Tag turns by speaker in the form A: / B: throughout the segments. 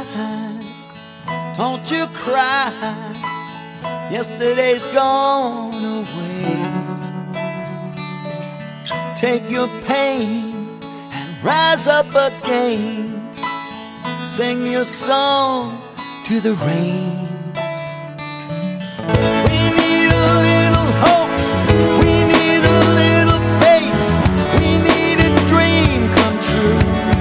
A: eyes, don't you cry. Yesterday's gone away. Take your pain and rise up again. Sing your song to the rain. We need a little hope. We need a little faith. We need a dream come true.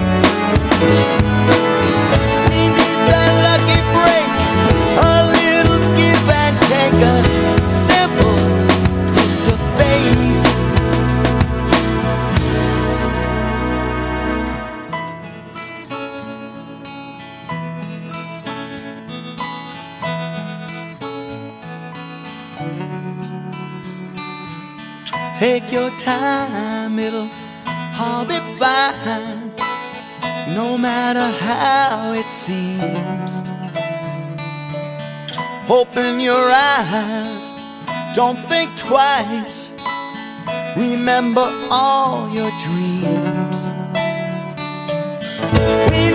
A: We need that lucky break, a little give and take, a simple twist of fate. Take your time, it'll all be fine, no matter how it seems. Open your eyes, don't think twice. Remember all your dreams. We